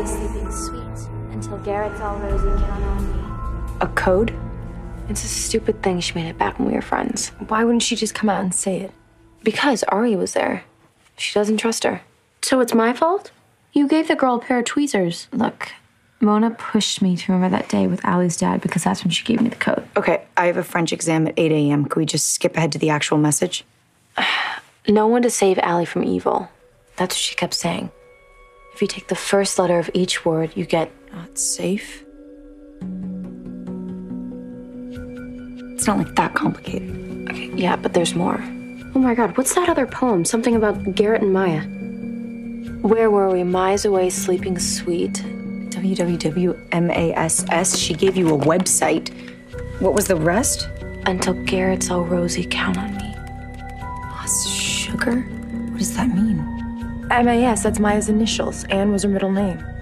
sleeping sweet until Garrett's all rosy count on me. A code? It's a stupid thing she made it back when we were friends. Why wouldn't she just come out and say it? Because Ari was there. She doesn't trust her. So it's my fault? You gave the girl a pair of tweezers. Look, Mona pushed me to remember that day with Allie's dad because that's when she gave me the code. Okay, I have a French exam at 8 a.m. Could we just skip ahead to the actual message? No one to save Allie from evil. That's what she kept saying. If you take the first letter of each word, you get... Not safe? It's not like that complicated. Okay, yeah, but there's more. Oh my God, what's that other poem? Something about Garrett and Maya. Where were we? Maya's away sleeping sweet. WWMASS. She gave you a website. What was the rest? Until Garrett's all rosy, count on me. Sugar? What does that mean? MAS, that's Maya's initials. Anne was her middle name.